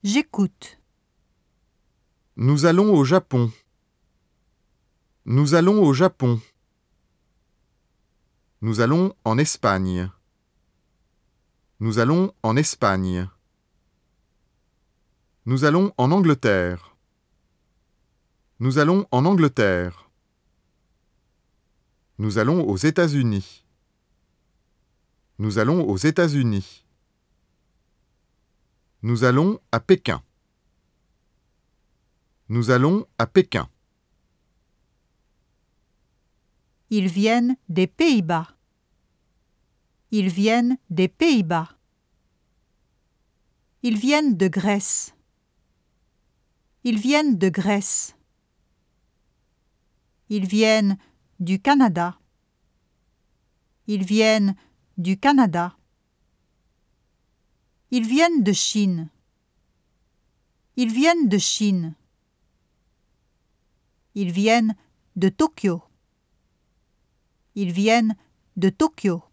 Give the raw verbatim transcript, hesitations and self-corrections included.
J'écoute. Nous allons au Japon. Nous allons au Japon. Nous allons en Espagne. Nous allons en Espagne. Nous allons en Angleterre. Nous allons en Angleterre. Nous allons aux États-Unis. Nous allons aux États-Unis. Nous allons à Pékin. Nous allons à Pékin. Ils viennent des Pays-Bas. Ils viennent des Pays-Bas. Ils viennent de Grèce. Ils viennent de Grèce. Ils viennent du Canada. Ils viennent du Canada. Ils viennent de Chine. Ils viennent de Chine. Ils viennent de Tokyo. Ils viennent de Tokyo.